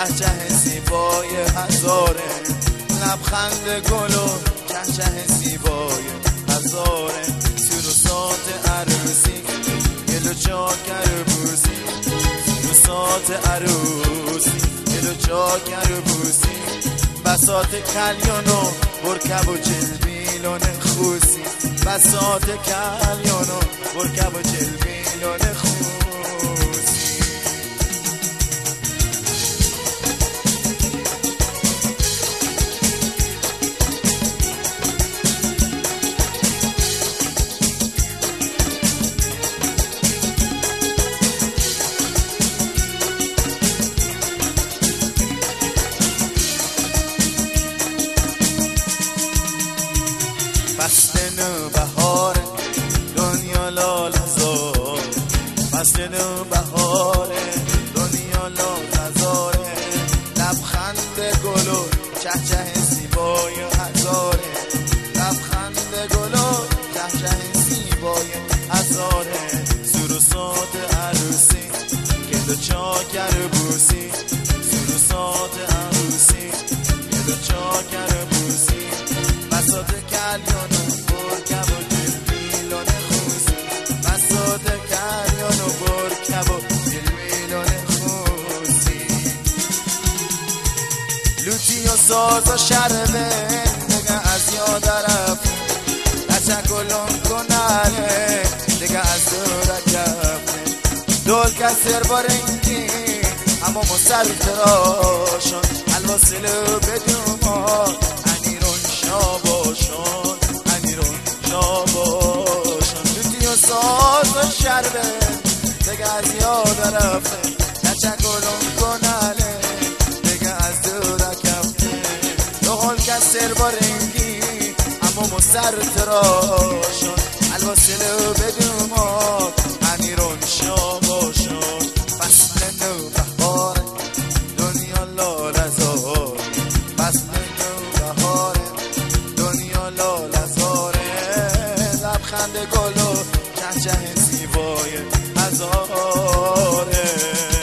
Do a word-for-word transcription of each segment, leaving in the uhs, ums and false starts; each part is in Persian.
چهچه زیبای هزاره، لبخند گل و چهچه زیبای هزاره، سیر و سات عروسی گل و چاکر بوسی، سیر و سات عروسی گل و چاکر بوسی، بساط کلیان و برکب و جلبیلون خوسی، بساط کلیان و برکب و جلبیلون خوسی. فصل نو بهار دنیا لال هزار، فصل نو بهار دنیا لال هزاره، لبخند گل و چهچه زیبای هزاره، لبخند گل و چهچه زیبای هزاره، سور و سات عروسی گل و چاکر بوسی، سور و سات عروسی گل و چاکر بوسی، بساط کلیان و برکب و جلبیلون خوسی، بساط کلیان و برکب و جلبیلون خوسی، لوتی و ساز و شربه دیگه از یاد رفت، تشکلون کناره دیگه از دور رفته، دول کسر بارنگی اما مسر تراشون الواسلو بدومان انیرون شاباشون، انیرون شاباشون، لوتی و ساز و شربه دیگه از یاد رفته، تشکلون کناله دیگه از دور کفته، دول کسر بارنگی اما مسر تراشون الواسلو بدومان انیرون شاباشون، فصل نو بهار دنیا لال هزار، فصل نو بهار دنیا لال هزاره، لبخند گل و چهچه زیبای هزاره.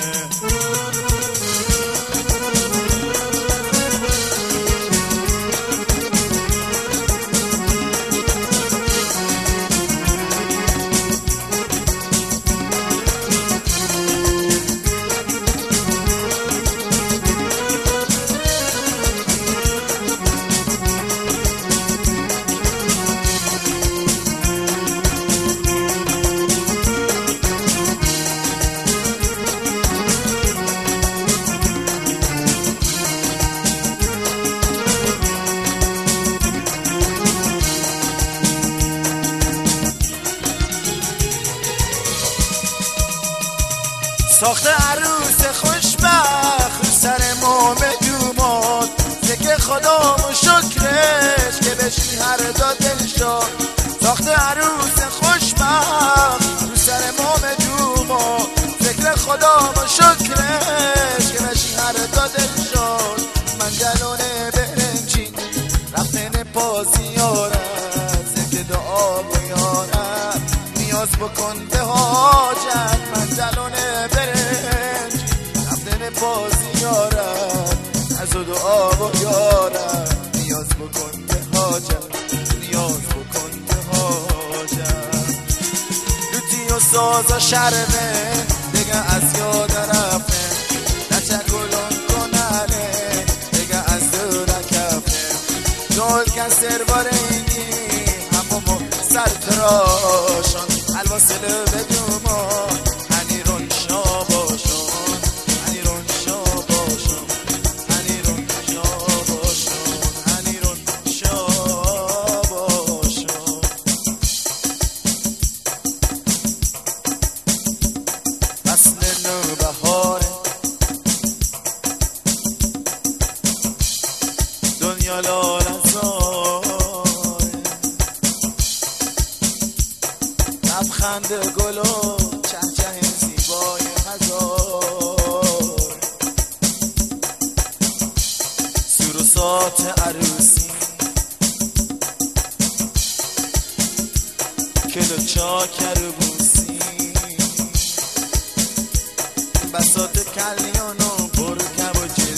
ساخته عروس خوشبخت رو سر مام دوماد، ذکر خدا و شکرش که بشی هر دا دل شد، ساخته عروس خوشبخت رو سر مام دوماد، ذکر خدا و شکرش که بشی هر دا دل شد، من جلونه برنجین رفتن پازیارم، ذکر دعا بیارم نیاز بکن به حاجت، من جلونه برنج رفتن پازیارم، از و دعا بیارم نیاز بکن به حاجت، نیاز بکن به حاجت، لوتی و ساز و شربه دیگه از یاد رفته، تشکلون کناله دیگه از دور کفته، دول کسر بارنگی همومو سر تراشون الواسلو بدومان انیرون شاباشون، انیرون شاباشون، انیرون شاباشون، انیرون شاباشون. فصل نو بهاره دنیا لال هزاره، لبخند گل و چهچه زیبای هزار، سور و سات عروسی کل و چاکر بوسی، بساط کلیان و برکب و